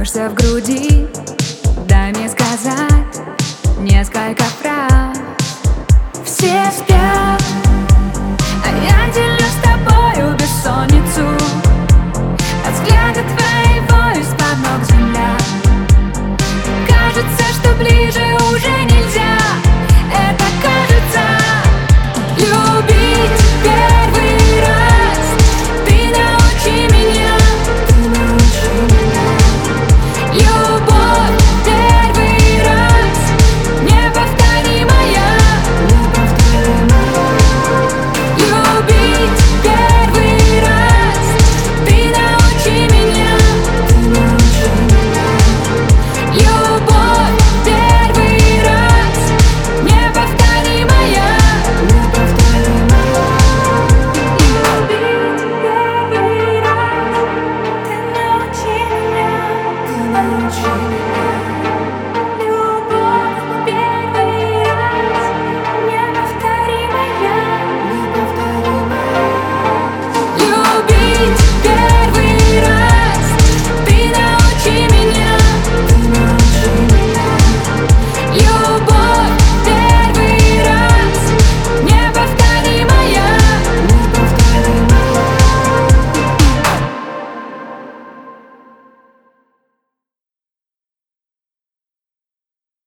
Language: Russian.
Рвешься в груди, дай мне сказать несколько фраз. Все спят, а я делю с тобою бессонницу. От взгляда твоего из-под ног земля. Кажется, что ближе уже нельзя. Это кажется. Любить первый раз. Ты научи меня. Любовь первый раз. Неповторимая. Любить первый раз. Ты научи меня. Любовь первый раз. Неповторимая. Любить первый раз. Ты научи меня.